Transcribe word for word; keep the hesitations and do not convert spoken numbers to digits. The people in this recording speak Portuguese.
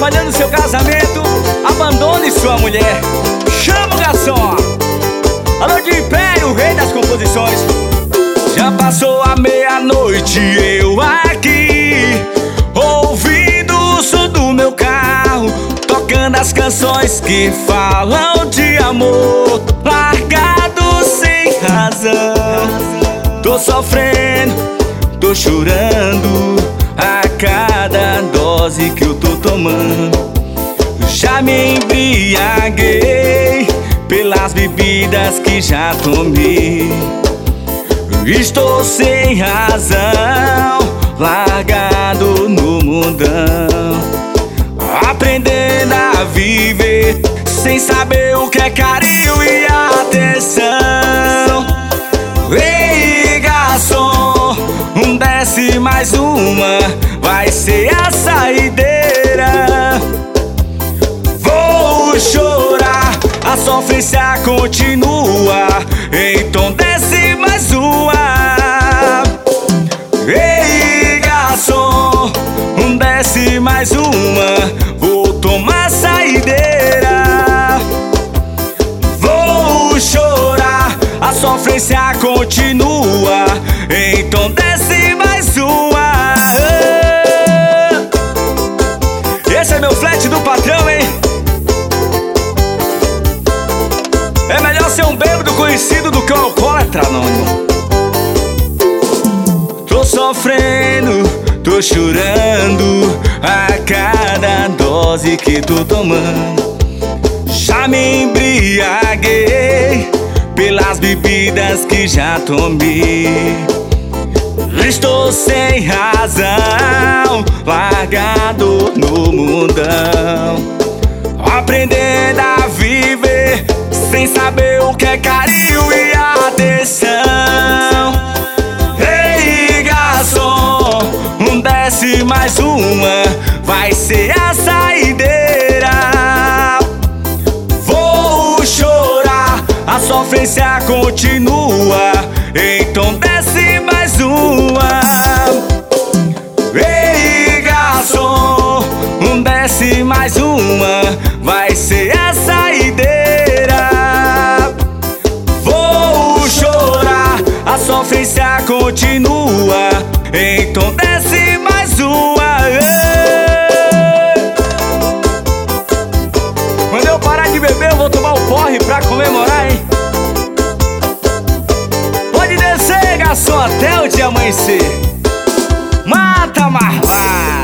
falhando seu casamento, abandone sua mulher. Chama o garçom. Alô de Império, o rei das composições. Já passou a meia-noite, eu aqui, ouvindo o som do meu carro, tocando as canções que falam de amor, largado sem razão. Tô sofrendo, tô chorando a cada dose que eu tô tomando. Já me embriaguei pelas bebidas que já tomei. Estou sem razão, largado no mundão, aprendendo a viver sem saber o que é carinho e atenção. Ei, garçom, um desce mais uma, vai ser a saideira. Vou chorar, a sofrência continua, então desce mais uma. Ei, garçom, um desce mais uma, vou tomar saideira. Vou chorar, a sofrência continua, então desce mais uma. Esse é meu flat do patrão, hein? É melhor ser um bêbado conhecido do que um alcoólatra anônimo. Tô sofrendo, tô chorando a cada dose que tô tomando. Já me embriaguei pelas bebidas que já tomei. Estou sem razão, largado no mundão, aprendendo a viver sem saber o que é carinho e atenção. Ei, garçom, um desce mais uma, vai ser a saideira. Vou chorar, a sofrência continua, então desce mais uma. Ei, garçom, um desce mais uma, vai ser a saideira. Vou chorar, a sofrência continua, então desce mais uma. Quando eu parar de beber, eu vou tomar um porre pra comemorar, hein? Pode descer, garçom, até o dia amanhecer. Mata, Marlá!